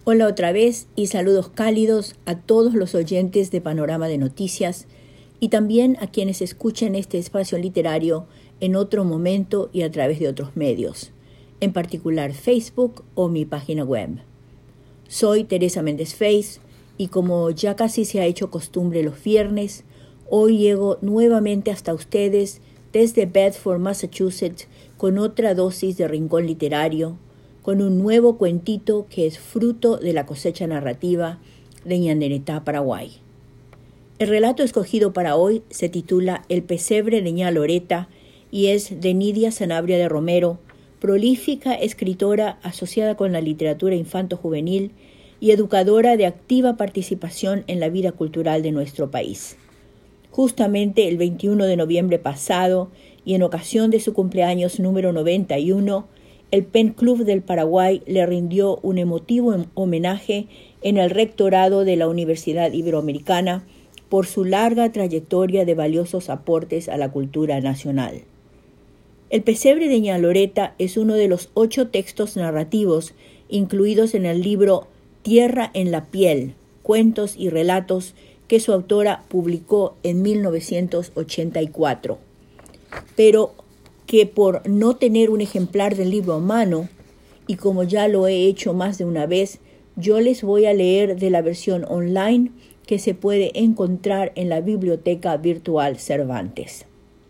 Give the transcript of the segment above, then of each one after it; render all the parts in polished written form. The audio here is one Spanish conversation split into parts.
Hola otra vez y saludos cálidos a todos los oyentes de Panorama de Noticias y también a quienes escuchen este espacio literario en otro momento y a través de otros medios, en particular Facebook o mi página web. Soy Teresa Méndez Feis y como ya casi se ha hecho costumbre los viernes, hoy llego nuevamente hasta ustedes desde Bedford, Massachusetts, con otra dosis de Rincón Literario, con un nuevo cuentito que es fruto de la cosecha narrativa de Ñanderetá, Paraguay. El relato escogido para hoy se titula El pesebre de Ña Loreta y es de Nidia Sanabria de Romero, prolífica escritora asociada con la literatura infanto-juvenil y educadora de activa participación en la vida cultural de nuestro país. Justamente el 21 de noviembre pasado, y en ocasión de su cumpleaños número 91, el Pen Club del Paraguay le rindió un emotivo homenaje en el rectorado de la Universidad Iberoamericana por su larga trayectoria de valiosos aportes a la cultura nacional. El pesebre de Ña Loreta es uno de los 8 textos narrativos incluidos en el libro Tierra en la piel, cuentos y relatos que su autora publicó en 1984. Pero que por no tener un ejemplar del libro a mano, y como ya lo he hecho más de una vez, yo les voy a leer de la versión online que se puede encontrar en la Biblioteca Virtual Cervantes.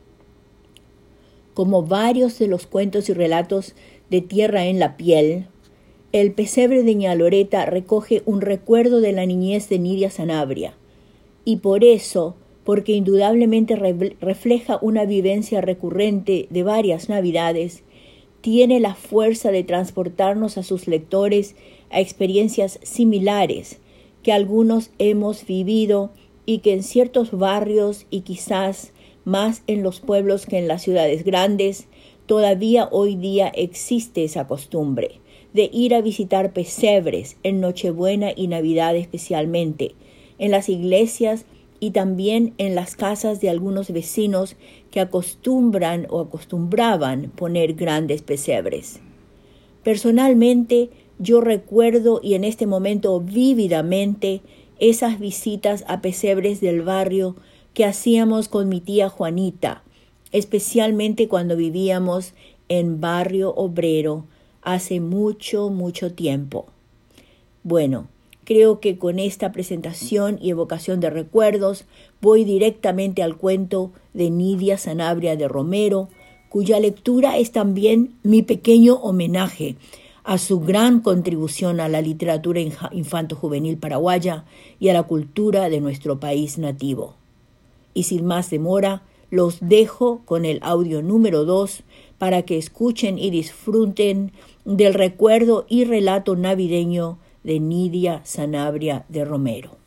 Como varios de los cuentos y relatos de Tierra en la piel, el pesebre de Ña Loreta recoge un recuerdo de la niñez de Nidia Sanabria, y por eso, porque indudablemente refleja una vivencia recurrente de varias Navidades, tiene la fuerza de transportarnos a sus lectores a experiencias similares que algunos hemos vivido y que en ciertos barrios y quizás más en los pueblos que en las ciudades grandes, todavía hoy día existe esa costumbre de ir a visitar pesebres en Nochebuena y Navidad especialmente, en las iglesias y también en las casas de algunos vecinos que acostumbran o acostumbraban poner grandes pesebres. Personalmente, yo recuerdo y en este momento vívidamente esas visitas a pesebres del barrio que hacíamos con mi tía Juanita, especialmente cuando vivíamos en Barrio Obrero hace mucho, mucho tiempo. Bueno, creo que con esta presentación y evocación de recuerdos voy directamente al cuento de Nidia Sanabria de Romero, cuya lectura es también mi pequeño homenaje a su gran contribución a la literatura infanto-juvenil paraguaya y a la cultura de nuestro país nativo. Y sin más demora, los dejo con el audio número 2 para que escuchen y disfruten del recuerdo y relato navideño de Nidia Sanabria de Romero.